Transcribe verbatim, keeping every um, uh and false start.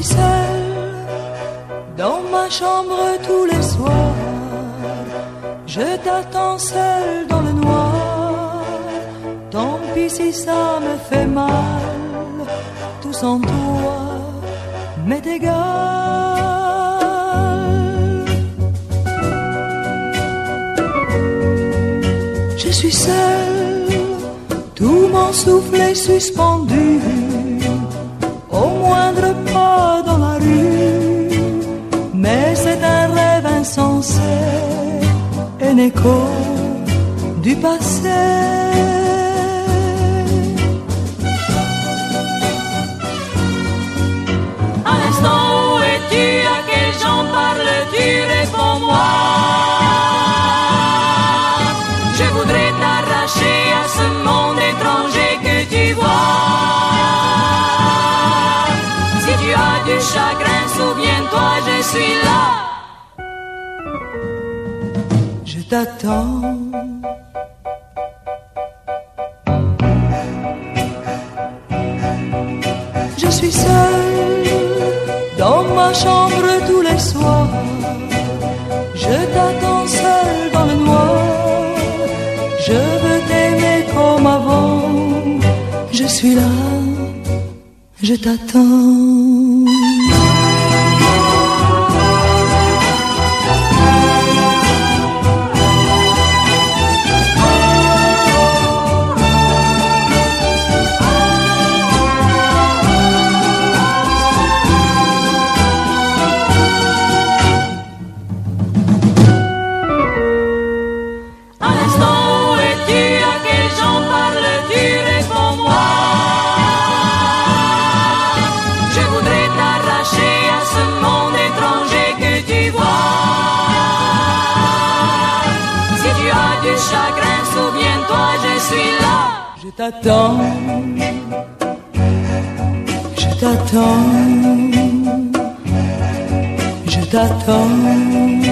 suis seule dans ma chambre tous les soirs. Je t'attends seule dans le noir. Tant pis si ça me fait mal. Tout sans toi m'est égal. Je suis seule, tout mon souffle est suspendu. Au moindre pas dans la rue, mais c'est un rêve insensé, un écho du passé. À l'instant où es-tu, à quels gens parles-tu, réponds-moi. Je voudrais t'arracher à ce monde étranger que tu vois. Si tu as du chagrin, souviens-toi, je suis là. Je t'attends. Je suis seule dans ma chambre tous les soirs. Je t'attends seule dans le noir. Je veux t'aimer comme avant. Je suis là, je t'attends. Je t'attends, je t'attends, je t'attends.